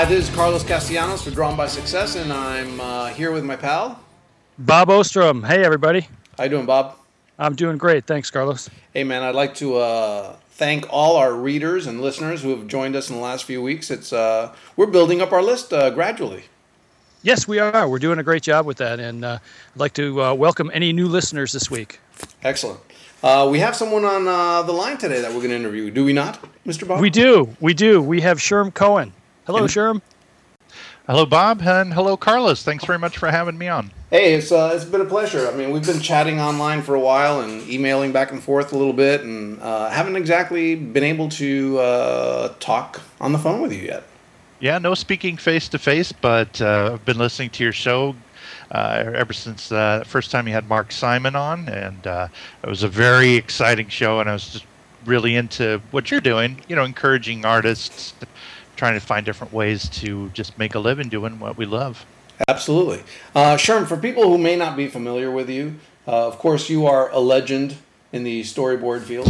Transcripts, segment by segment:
Hi, this is Carlos Castellanos for Drawn by Success, and I'm here with my pal, Bob Ostrom. Hey, everybody. How you doing, Bob? I'm doing great. Thanks, Carlos. Hey, man, I'd like to thank all our readers and listeners who have joined us in the last few weeks. We're building up our list gradually. Yes, we are. We're doing a great job with that, and I'd like to welcome any new listeners this week. Excellent. We have someone on the line today that we're going to interview, do we not, Mr. Bob? We do. We have Sherm Cohen. Hello, Sherm. Hello, Bob, and hello, Carlos. Thanks very much for having me on. Hey, it's been a pleasure. I mean, we've been chatting online for a while and emailing back and forth a little bit, and haven't exactly been able to talk on the phone with you yet. Yeah, no speaking face-to-face, but I've been listening to your show ever since the first time you had Mark Simon on, and it was a very exciting show, and I was just really into what you're doing, encouraging artists, trying to find different ways to just make a living doing what we love. Absolutely. Sherm, for people who may not be familiar with you, of course you are a legend in the storyboard field.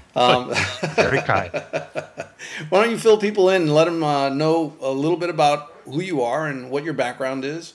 Very kind. Why don't you fill people in and let them know a little bit about who you are and what your background is,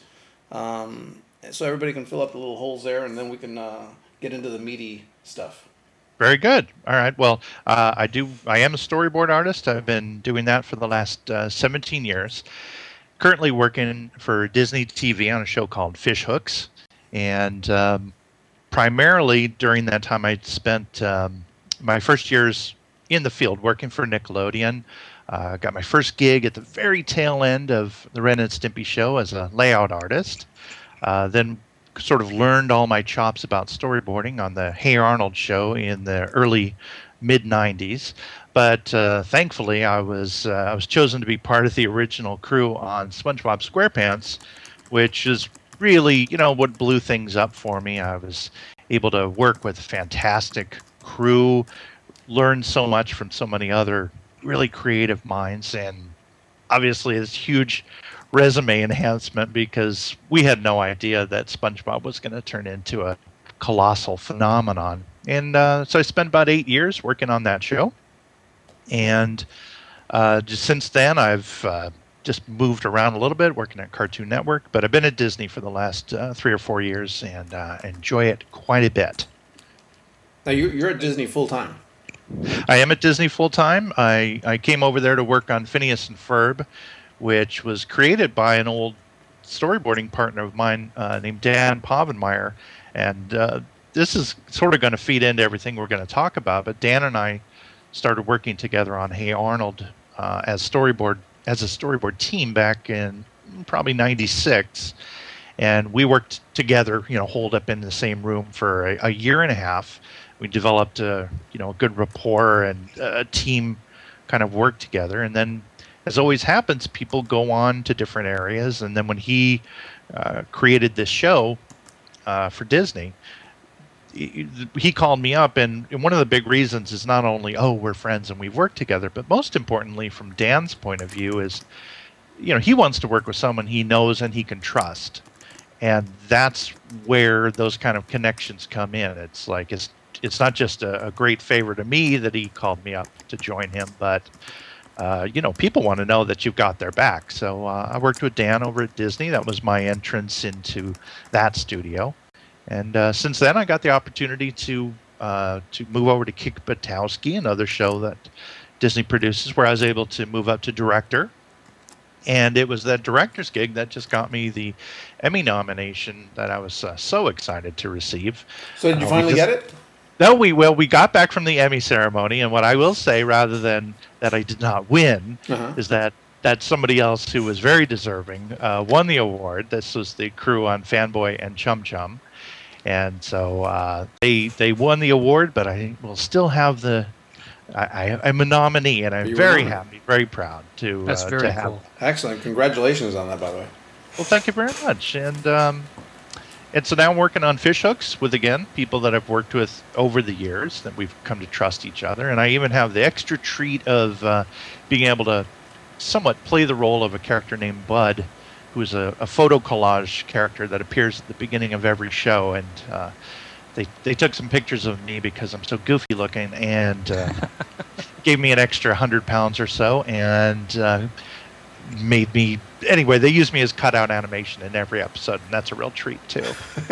so everybody can fill up the little holes there, and then we can get into the meaty stuff. Very good. All right. Well, I am a storyboard artist. I've been doing that for the last 17 years. Currently working for Disney TV on a show called Fish Hooks. And primarily during that time, I spent my first years in the field working for Nickelodeon. Got my first gig at the very tail end of the Ren and Stimpy show as a layout artist. Then sort of learned all my chops about storyboarding on the Hey Arnold show in the early mid-90s. But thankfully, I was chosen to be part of the original crew on SpongeBob SquarePants, which is really, what blew things up for me. I was able to work with a fantastic crew, learn so much from so many other really creative minds, and obviously this huge resume enhancement because we had no idea that SpongeBob was going to turn into a colossal phenomenon. And so I spent about 8 years working on that show. And just since then, I've just moved around a little bit, working at Cartoon Network. But I've been at Disney for the last 3 or 4 years and enjoy it quite a bit. Now, you're at Disney full-time. I am at Disney full-time. I came over there to work on Phineas and Ferb, which was created by an old storyboarding partner of mine named Dan Povenmire. And this is sort of going to feed into everything we're going to talk about. But Dan and I started working together on Hey Arnold as a storyboard team back in probably 96. And we worked together, holed up in the same room for a year and a half. We developed a good rapport and a team kind of worked together. And then, as always happens, people go on to different areas. And then when he created this show for Disney, he called me up. And one of the big reasons is not only, we're friends and we've worked together, but most importantly, from Dan's point of view is, he wants to work with someone he knows and he can trust. And that's where those kind of connections come in. It's like, it's not just a great favor to me that he called me up to join him, but people want to know that you've got their back. So I worked with Dan over at Disney. That was my entrance into that studio. And since then, I got the opportunity to move over to Kick Buttowski, another show that Disney produces, where I was able to move up to director. And it was that director's gig that just got me the Emmy nomination that I was so excited to receive. So did you finally get it? No, we got back from the Emmy ceremony, and what I will say, rather than that I did not win, is that somebody else who was very deserving won the award. This was the crew on Fanboy and Chum Chum, and so they won the award. But I will still have I'm a nominee, and I'm very happy, very proud to. That's very cool. Excellent! Congratulations on that, by the way. Well, thank you very much, and so now I'm working on Fish Hooks with, again, people that I've worked with over the years that we've come to trust each other. And I even have the extra treat of being able to somewhat play the role of a character named Bud, who's a photo collage character that appears at the beginning of every show. And they took some pictures of me because I'm so goofy looking and gave me an extra 100 pounds or so. And made me anyway. They use me as cutout animation in every episode, and that's a real treat too.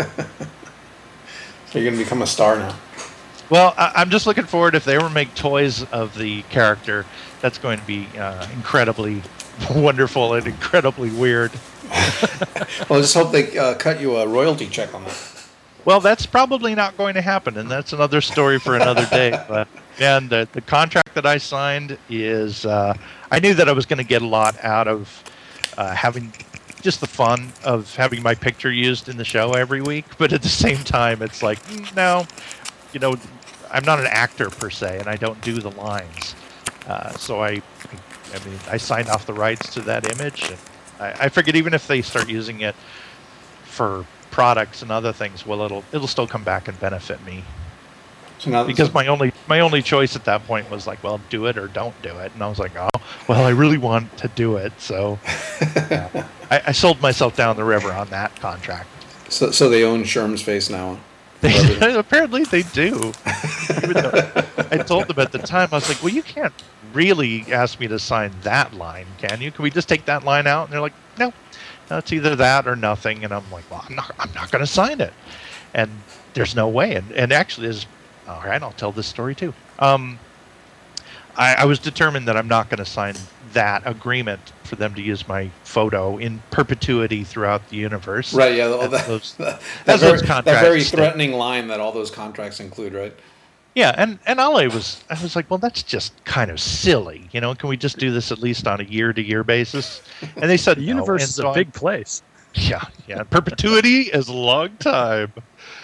So you're going to become a star now. Well, I'm just looking forward. If they ever make toys of the character, that's going to be incredibly wonderful and incredibly weird. Well, I just hope they cut you a royalty check on that. Well, that's probably not going to happen, and that's another story for another day. But man, the contract that I signed is I knew that I was going to get a lot out of having just the fun of having my picture used in the show every week. But at the same time, it's like, no, I'm not an actor per se, and I don't do the lines. So I signed off the rights to that image, and I figured even if they start using it for products and other things, well, it'll still come back and benefit me. So now, because my only choice at that point was like, well, do it or don't do it, and I was like, oh, well, I really want to do it, so I sold myself down the river on that contract. So they own Sherm's face now. Apparently they do. Even though I told them at the time, I was like, well, you can't really ask me to sign that line, can you? Can we just take that line out? And they're like, no, it's either that or nothing. And I'm like, well, I'm not going to sign it. And there's no way. And actually, all right, I'll tell this story too. I was determined that I'm not going to sign that agreement for them to use my photo in perpetuity throughout the universe. Right, yeah. That very threatening line that all those contracts include, right? Yeah, and I was like, well, that's just kind of silly. Can we just do this at least on a year-to-year basis? And they said the universe is a big place. Yeah. Perpetuity is a long time.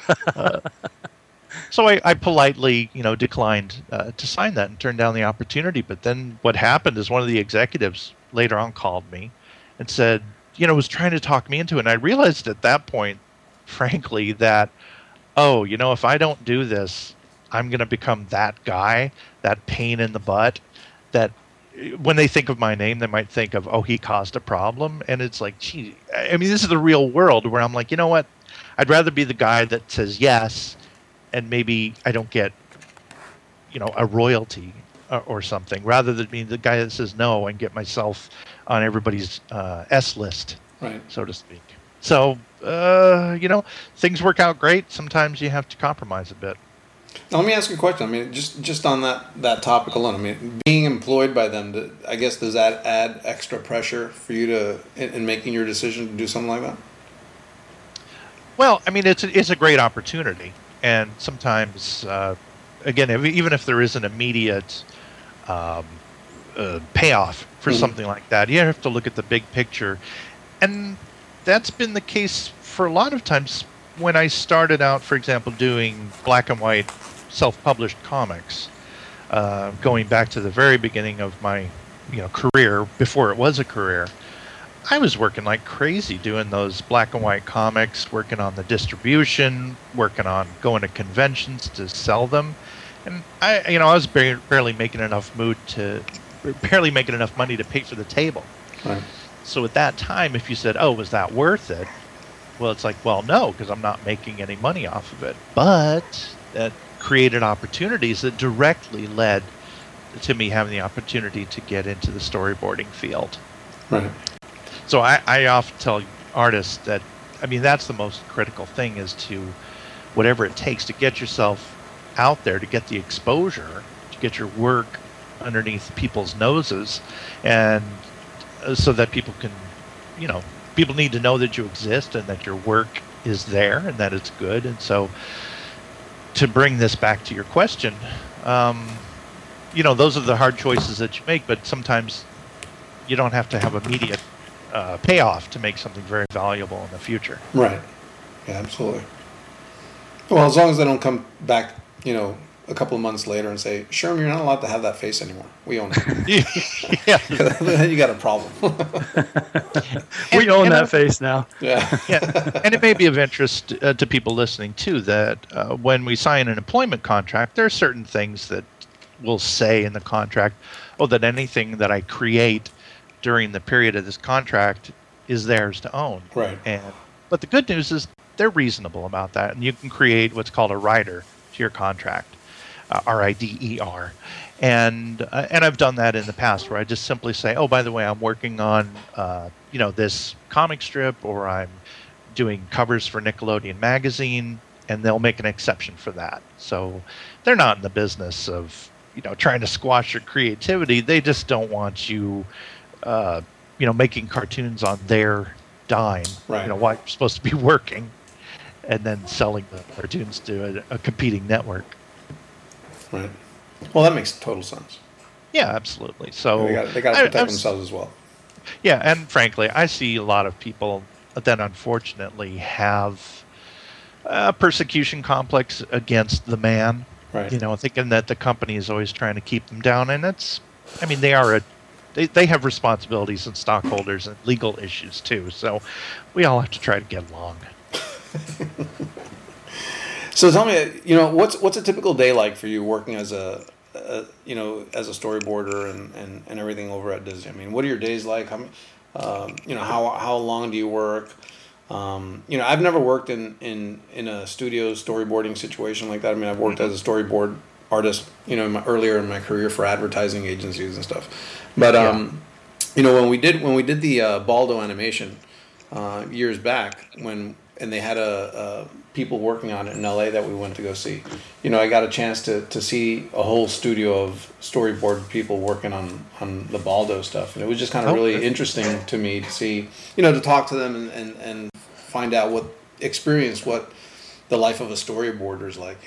So I politely, declined to sign that and turned down the opportunity. But then what happened is one of the executives later on called me and said, was trying to talk me into it. And I realized at that point, frankly, that, if I don't do this, I'm going to become that guy, that pain in the butt, that when they think of my name, they might think of, he caused a problem. And it's like, gee, this is the real world where I'm like, you know what? I'd rather be the guy that says yes, and maybe I don't get, a royalty or something, rather than being the guy that says no and get myself on everybody's S list, right, so to speak. So, things work out great. Sometimes you have to compromise a bit. Now, let me ask you a question. Just on that topic alone, being employed by them, I guess, does that add extra pressure for you in making your decision to do something like that? Well, it's a great opportunity. And sometimes, again, even if there is an immediate payoff for something like that, you have to look at the big picture. And that's been the case for a lot of times. When I started out, for example, doing black and white self-published comics, going back to the very beginning of my career, before it was a career, I was working like crazy doing those black and white comics, working on the distribution, working on going to conventions to sell them. And I was barely making enough money to pay for the table. Right. So at that time, if you said, was that worth it? Well, it's like, well, no, because I'm not making any money off of it. But that created opportunities that directly led to me having the opportunity to get into the storyboarding field. Right. So I often tell artists that, that's the most critical thing, is to, whatever it takes to get yourself out there, to get the exposure, to get your work underneath people's noses, and so that people can, people need to know that you exist and that your work is there and that it's good. And so, to bring this back to your question, those are the hard choices that you make, but sometimes you don't have to have immediate payoff to make something very valuable in the future. Right. Yeah, absolutely. Well, as long as they don't come back, a couple of months later and say, Sherm, you're not allowed to have that face anymore. We own it. Yeah. Then you got a problem. We own that face now. Yeah. Yeah. And it may be of interest to people listening, too, that when we sign an employment contract, there are certain things that we'll say in the contract, that anything that I create during the period of this contract is theirs to own. Right. But the good news is they're reasonable about that, and you can create what's called a rider to your contract. RIDER. And I've done that in the past where I just simply say, oh, by the way, I'm working on this comic strip, or I'm doing covers for Nickelodeon magazine, and they'll make an exception for that. So they're not in the business of trying to squash your creativity. They just don't want you making cartoons on their dime. Right. While you're supposed to be working, and then selling the cartoons to a competing network. Right. Well, that makes total sense. Yeah, absolutely. So they got to protect themselves as well. Yeah, and frankly, I see a lot of people that unfortunately have a persecution complex against the man. Right. Thinking that the company is always trying to keep them down, and they have responsibilities and stockholders and legal issues too. So we all have to try to get along. So tell me, what's a typical day like for you working as a storyboarder and everything over at Disney? I mean, what are your days like? How long do you work? I've never worked in a studio storyboarding situation like that. I mean, I've worked as a storyboard artist, earlier in my career for advertising agencies and stuff. But when we did the Baldo animation years back, and they had people working on it in LA that we went to go see. I got a chance to see a whole studio of storyboard people working on the Baldo stuff, and it was just kind of really interesting to me to see, to talk to them and find out what the life of a storyboarder is like.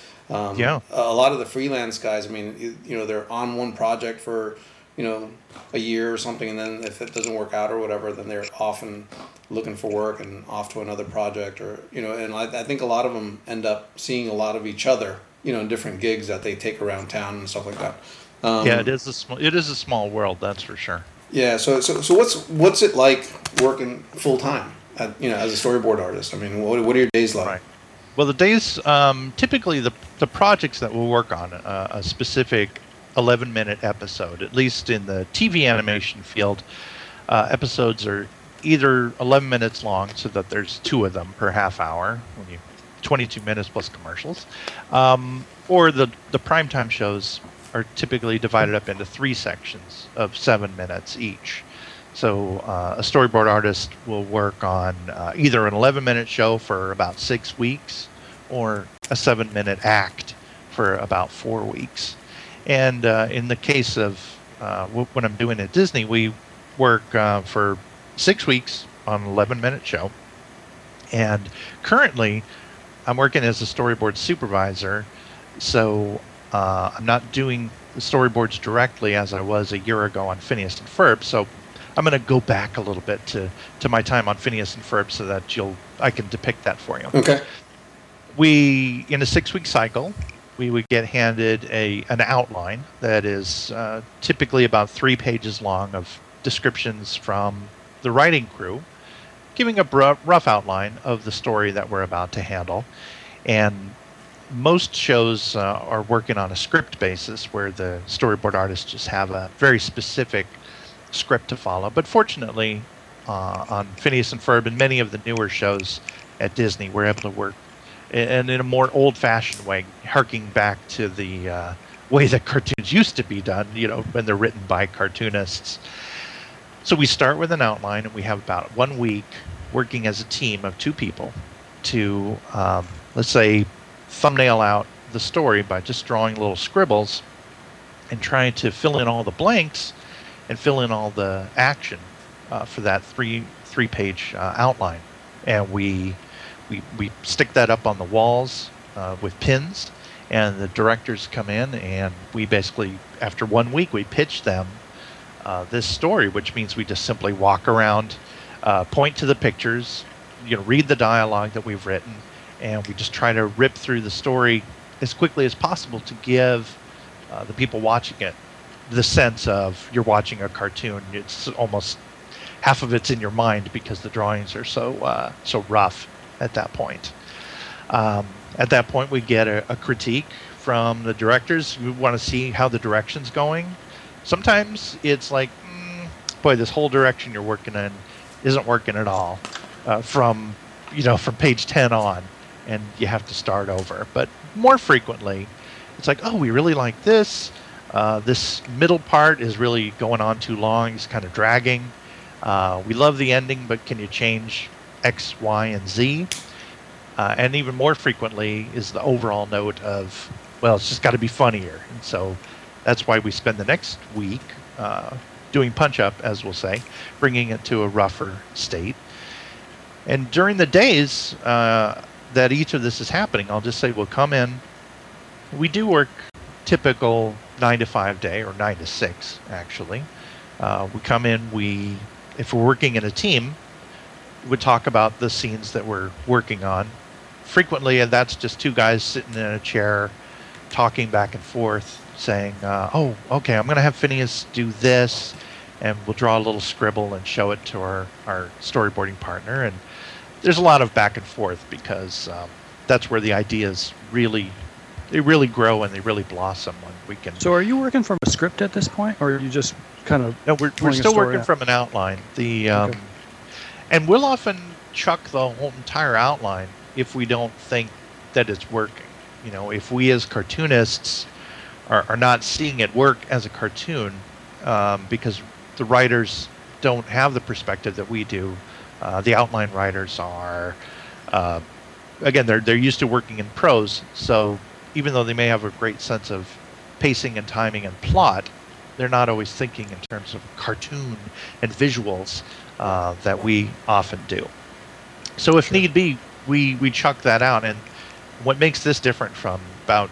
A lot of the freelance guys, I mean, they're on one project for a year or something, and then if it doesn't work out or whatever, then they're often looking for work and off to another project, or and I think a lot of them end up seeing a lot of each other, in different gigs that they take around town and stuff like that. It is a small world, that's for sure. Yeah. So what's it like working full time as a storyboard artist? I mean, what are your days like? Right. Well, the days typically the projects that we'll work on a specific 11-minute episode, at least in the TV animation field, episodes are either 11 minutes long, so that there's 2 of them per half hour, 22 minutes plus commercials, or the primetime shows are typically divided up into 3 sections of 7 minutes each. So a storyboard artist will work on either an 11-minute show for about 6 weeks, or a 7-minute act for about 4 weeks. And in the case of when I'm doing at Disney, we work for 6 weeks on an 11-minute show. And currently, I'm working as a storyboard supervisor, so I'm not doing the storyboards directly as I was a year ago on Phineas and Ferb. So I'm going to go back a little bit to my time on Phineas and Ferb so that I can depict that for you. Okay. In a 6-week cycle, we would get handed an outline that is typically about 3 pages long of descriptions from the writing crew, giving a rough outline of the story that we're about to handle. And most shows are working on a script basis, where the storyboard artists just have a very specific script to follow. But fortunately, on Phineas and Ferb and many of the newer shows at Disney, we're able to work in a more old-fashioned way, harking back to the way that cartoons used to be done, when they're written by cartoonists. So we start with an outline, and we have about 1 week working as a team of 2 people to, let's say, thumbnail out the story by just drawing little scribbles and trying to fill in all the blanks and fill in all the action for that three-page outline. And we stick that up on the walls with pins, and the directors come in, and we basically, after 1 week, we pitch them this story, which means we just simply walk around, point to the pictures, read the dialogue that we've written, and we just try to rip through the story as quickly as possible to give the people watching it the sense of you're watching a cartoon. It's almost half of it's in your mind because the drawings are so rough at that point. At that point, we get a critique from the directors. We want to see how the direction's going. Sometimes it's like, boy, this whole direction you're working in isn't working at all from page 10 on, and you have to start over. But more frequently, it's like, oh, we really like this. This middle part is really going on too long. It's kind of dragging. We love the ending, but can you change X, Y, and Z? And even more frequently is the overall note of, well, it's just got to be funnier. And so that's why we spend the next week doing punch-up, as we'll say, bringing it to a rougher state. And during the days that each of this is happening, I'll just say we'll come in. We do work typical 9 to 5 day, or 9 to 6, actually. We come in, if we're working in a team, we talk about the scenes that we're working on. Frequently, and that's just two guys sitting in a chair, talking back and forth, saying, oh, okay, I'm going to have Phineas do this, and we'll draw a little scribble and show it to our storyboarding partner. And there's a lot of back and forth because that's where the ideas really grow and they really blossom when we can. So are you working from a script at this point, or are you just kind of... No, we're still working from an outline. Okay. And we'll often chuck the whole entire outline if we don't think that it's working. You know, if we as cartoonists are not seeing it work as a cartoon, because the writers don't have the perspective that we do. The outline writers are, again, they're used to working in prose, so even though they may have a great sense of pacing and timing and plot, they're not always thinking in terms of cartoon and visuals that we often do. So if need be, we chuck that out. And what makes this different from about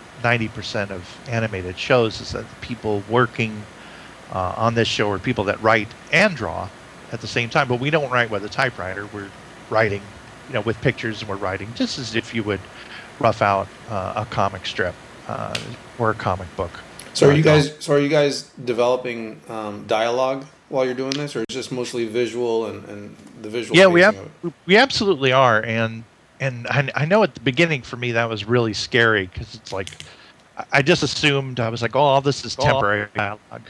90% of animated shows is that the people working on this show are people that write and draw at the same time. But we don't write with a typewriter. We're writing, with pictures, and we're writing just as if you would rough out a comic strip or a comic book. So are you guys developing dialogue while you're doing this, or is this mostly visual and the visual? Yeah, we absolutely are, and I know at the beginning for me that was really scary because it's like I just assumed, I was like, oh, all this is temporary dialogue.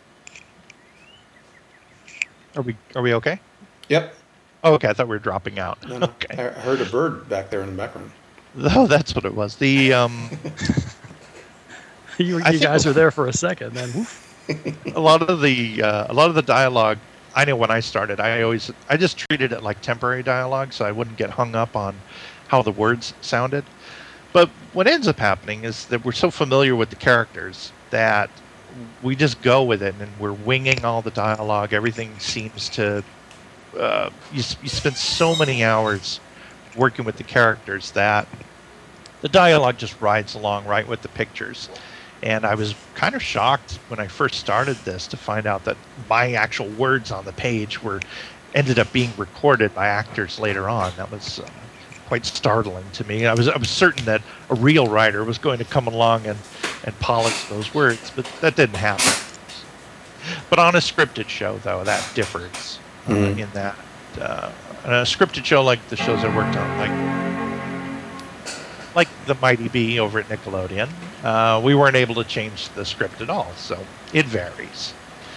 Are we okay? Yep. Oh, okay, I thought we were dropping out. No. Okay. I heard a bird back there in the background. Oh, that's what it was. The you guys are there for a second, then. Woof. a lot of the dialogue, I know when I started, I just treated it like temporary dialogue, so I wouldn't get hung up on how the words sounded. But what ends up happening is that we're so familiar with the characters that we just go with it, and we're winging all the dialogue. Everything seems to you spend so many hours working with the characters that the dialogue just rides along right with the pictures. And I was kind of shocked when I first started this to find out that my actual words on the page ended up being recorded by actors later on. That was quite startling to me. I was certain that a real writer was going to come along and polish those words, but that didn't happen. But on a scripted show, though, that differs in that. On a scripted show like the shows I worked on, like The Mighty Bee over at Nickelodeon, we weren't able to change the script at all, so it varies.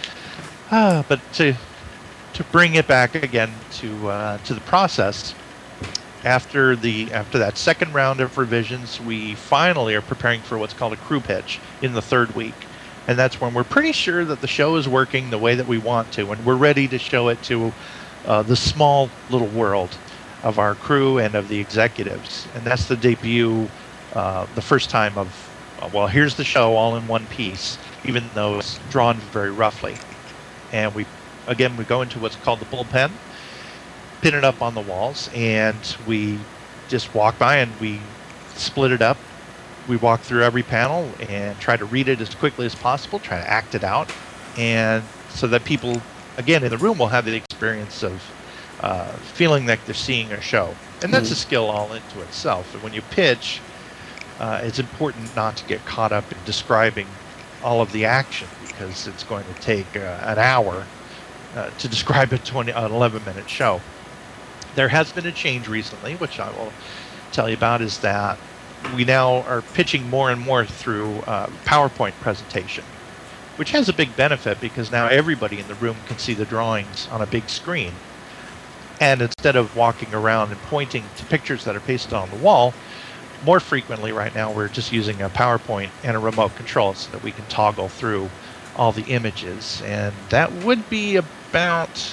But to bring it back again to the process, after that second round of revisions, we finally are preparing for what's called a crew pitch in the third week, and that's when we're pretty sure that the show is working the way that we want to, and we're ready to show it to the small little world of our crew and of the executives. And that's the debut, the first time of, well, here's the show all in one piece, even though it's drawn very roughly. And we go into what's called the bullpen, pin it up on the walls, and we just walk by and we split it up. We walk through every panel and try to read it as quickly as possible, try to act it out, and so that people, again, in the room will have the experience of feeling like they're seeing a show. And that's a skill all into itself. And when you pitch, it's important not to get caught up in describing all of the action, because it's going to take an hour to describe an 11-minute show. There has been a change recently, which I will tell you about, is that we now are pitching more and more through PowerPoint presentation, which has a big benefit because now everybody in the room can see the drawings on a big screen. And instead of walking around and pointing to pictures that are pasted on the wall, more frequently right now, we're just using a PowerPoint and a remote control so that we can toggle through all the images. And that would be about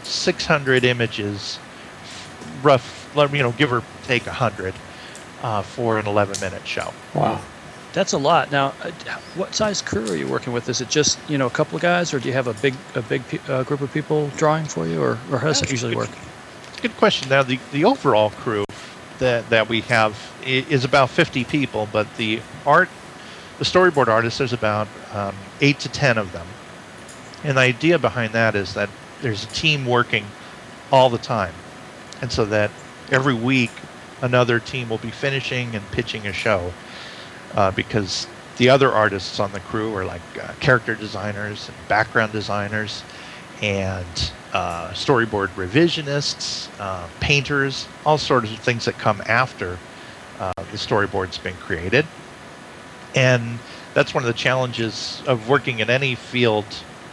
600 images, rough, give or take 100 for an 11-minute show. Wow. That's a lot. Now, what size crew are you working with? Is it just a couple of guys, or do you have a big group of people drawing for you, or how does it usually work? It's a good question. Now, the overall crew that we have is about 50 people, but the storyboard artists, there's about 8 to 10 of them. And the idea behind that is that there's a team working all the time, and so that every week another team will be finishing and pitching a show. Because the other artists on the crew are like character designers and background designers and storyboard revisionists, painters, all sorts of things that come after the storyboard's been created. And that's one of the challenges of working in any field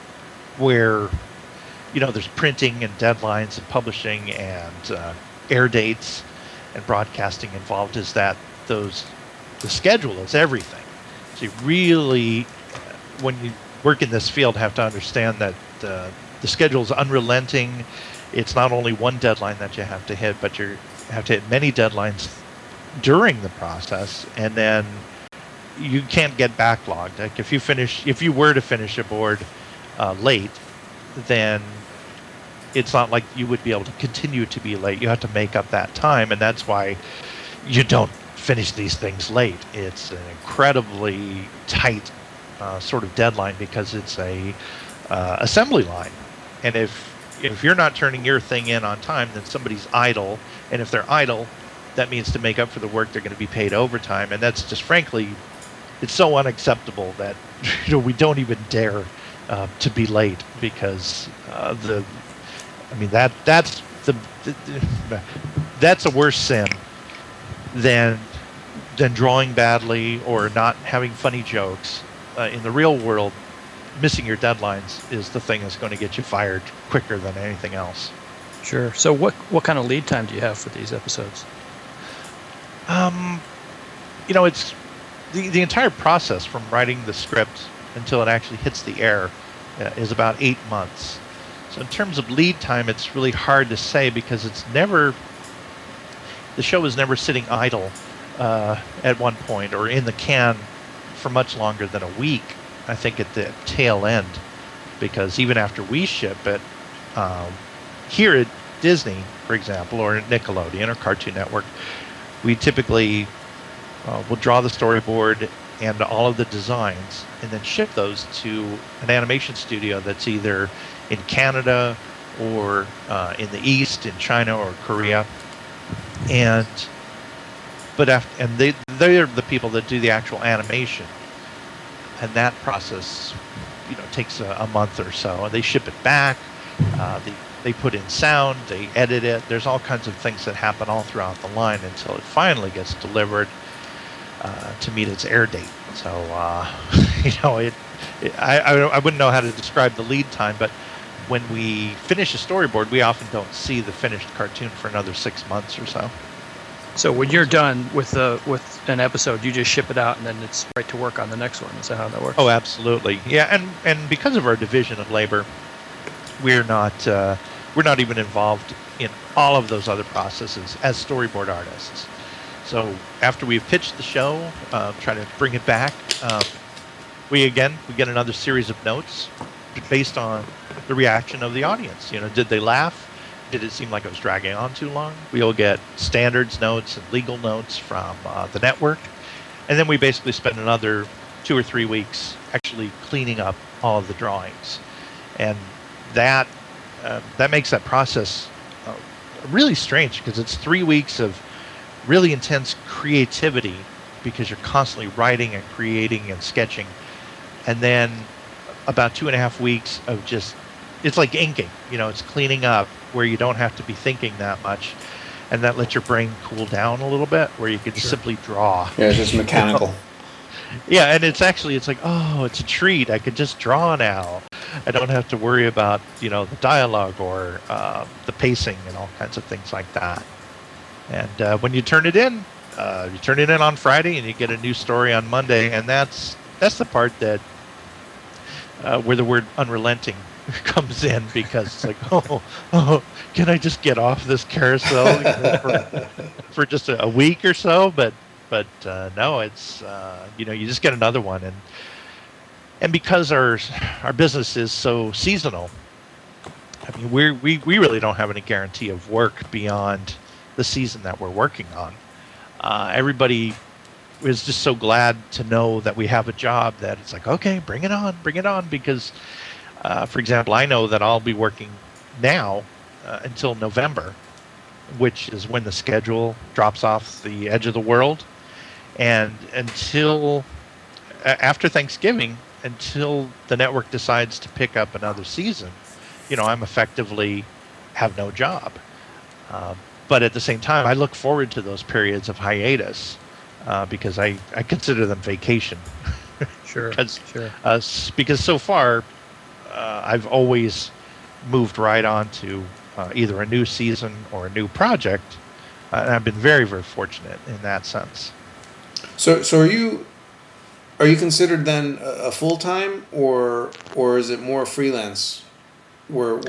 where, there's printing and deadlines and publishing and air dates and broadcasting involved, is that the schedule is everything. So you really, when you work in this field, have to understand that the schedule is unrelenting. It's not only one deadline that you have to hit, but you have to hit many deadlines during the process, and then you can't get backlogged. Like if you were to finish a board late, then it's not like you would be able to continue to be late. You have to make up that time, and that's why you don't finish these things late. It's an incredibly tight sort of deadline because it's a assembly line, and if you're not turning your thing in on time, then somebody's idle, and if they're idle, that means to make up for the work they're going to be paid overtime, and that's just frankly, it's so unacceptable that we don't even dare to be late because that's a worse sin than drawing badly or not having funny jokes. In the real world, missing your deadlines is the thing that's going to get you fired quicker than anything else. Sure. So what kind of lead time do you have for these episodes? It's the entire process from writing the script until it actually hits the air is about 8 months. So in terms of lead time, it's really hard to say because the show is never sitting idle at one point or in the can for much longer than a week, I think, at the tail end, because even after we ship it, here at Disney, for example, or Nickelodeon or Cartoon Network, we typically will draw the storyboard and all of the designs and then ship those to an animation studio that's either in Canada or in the East, in China or Korea. And they're the people that do the actual animation, and that process, takes a month or so. And they ship it back. They put in sound. They edit it. There's all kinds of things that happen all throughout the line until it finally gets delivered to meet its air date. So I wouldn't know how to describe the lead time, but when we finish a storyboard, we often don't see the finished cartoon for another 6 months or so. So when you're done with an episode, you just ship it out and then it's right to work on the next one. Is that how that works? Oh, absolutely. Yeah, and because of our division of labor, we're not even involved in all of those other processes as storyboard artists. So after we've pitched the show, try to bring it back, we get another series of notes based on the reaction of the audience. Did they laugh? Did it seem like it was dragging on too long? We'll get standards notes and legal notes from the network. And then we basically spend another 2 or 3 weeks actually cleaning up all of the drawings. And that makes that process really strange because it's 3 weeks of really intense creativity because you're constantly writing and creating and sketching. And then about 2.5 weeks of just, it's like inking, it's cleaning up where you don't have to be thinking that much, and that lets your brain cool down a little bit where you can simply draw. Yeah, it's just mechanical. Yeah, and it's like, oh, it's a treat. I can just draw now. I don't have to worry about, the dialogue or the pacing and all kinds of things like that. And when you turn it in, you turn it in on Friday and you get a new story on Monday, and that's the part that where the word unrelenting comes in, because it's like, oh, can I just get off this carousel for just a week or so? But no, it's you just get another one, and because our business is so seasonal, I mean, we really don't have any guarantee of work beyond the season that we're working on. Everybody is just so glad to know that we have a job that it's like, okay, bring it on, because, for example, I know that I'll be working now until November, which is when the schedule drops off the edge of the world, and until after Thanksgiving, until the network decides to pick up another season, I'm effectively have no job. But at the same time, I look forward to those periods of hiatus because I consider them vacation. Sure. Because so far, I've always moved right on to either a new season or a new project, and I've been very, very fortunate in that sense. So are you considered then a full time, or is it more freelance? Where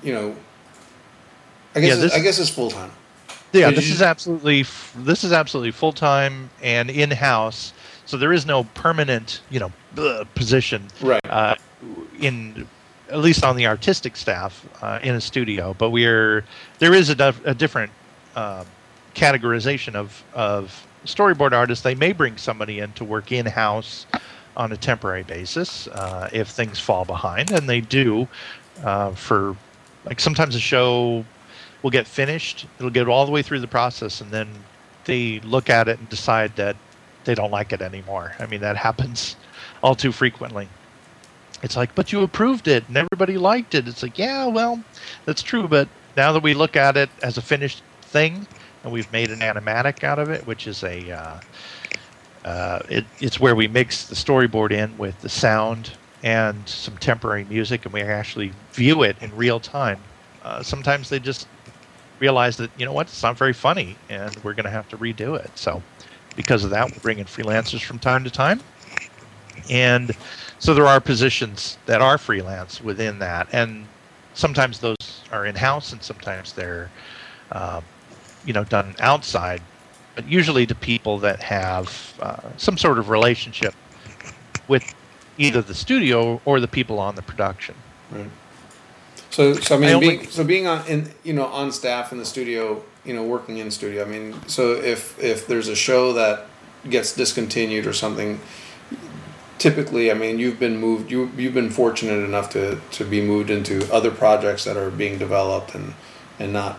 I guess it's full time. Yeah, this is absolutely full time and in house. So there is no permanent, position, right? In at least on the artistic staff in a studio. But there is a different categorization of storyboard artists. They may bring somebody in to work in house on a temporary basis if things fall behind, and they do. For like sometimes a show will get finished, it'll get all the way through the process, and then they look at it and decide that they don't like it anymore. I mean, that happens all too frequently. It's like, but you approved it and everybody liked it. It's like, yeah, well, that's true, but now that we look at it as a finished thing and we've made an animatic out of it, which is it's where we mix the storyboard in with the sound and some temporary music, and we actually view it in real time. Sometimes they just realize that, it's not very funny, and we're going to have to redo it. So because of that, we bring in freelancers from time to time. And so there are positions that are freelance within that. And sometimes those are in-house, and sometimes they're, done outside. But usually to people that have some sort of relationship with either the studio or the people on the production. Right. So I mean, being on staff in the studio, working in studio. I mean, so if there's a show that gets discontinued or something, typically, I mean, you've been fortunate enough to be moved into other projects that are being developed and not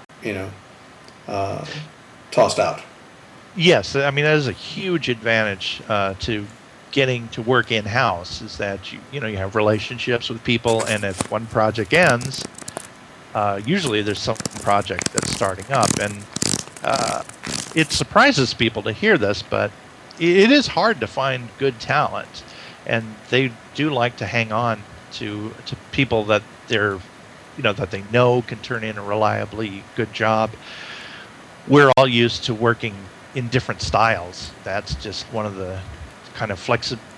tossed out. Yes, I mean, that is a huge advantage to getting to work in-house, is that you have relationships with people, and if one project ends, usually there's some project that's starting up, and it surprises people to hear this, but it is hard to find good talent, and they do like to hang on to people that they're that they know can turn in a reliably good job. We're all used to working in different styles. That's just one of the kind of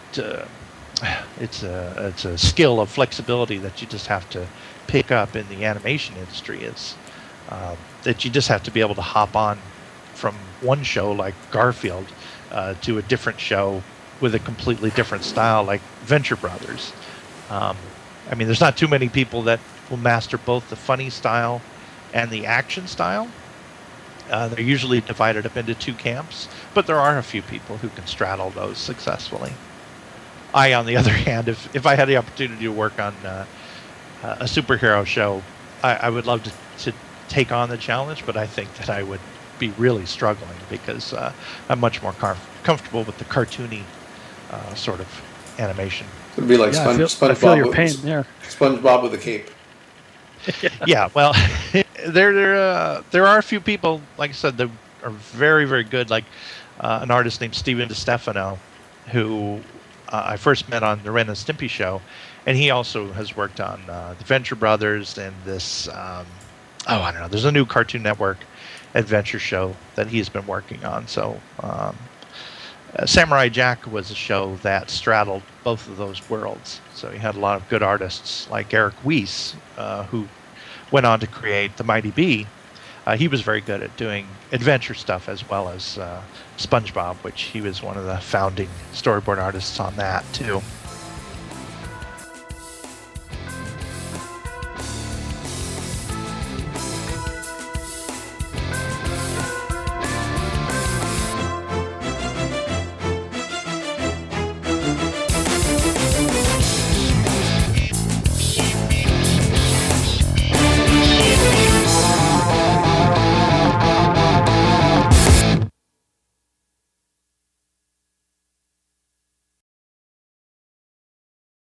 it's a skill of flexibility that you just have to pick up in the animation industry, is that you just have to be able to hop on from one show like Garfield to a different show with a completely different style like Venture Brothers. I mean, there's not too many people that will master both the funny style and the action style. They're usually divided up into two camps, but there are a few people who can straddle those successfully. I, on the other hand, if I had the opportunity to work on a superhero show, I would love to take on the challenge, but I think that I would be really struggling because I'm much more comfortable with the cartoony sort of animation. It'd be like SpongeBob. I feel your pain there. SpongeBob with a cape. Yeah, well, there are a few people, like I said, that are very, very good, like an artist named Steven DeStefano, who I first met on the Ren and Stimpy show, and he also has worked on the Venture Brothers and this I don't know. There's a new Cartoon Network adventure show that he's been working on. So Samurai Jack was a show that straddled both of those worlds. So he had a lot of good artists like Eric Weiss, who went on to create The Mighty Bee. He was very good at doing adventure stuff as well as SpongeBob, which he was one of the founding storyboard artists on that too.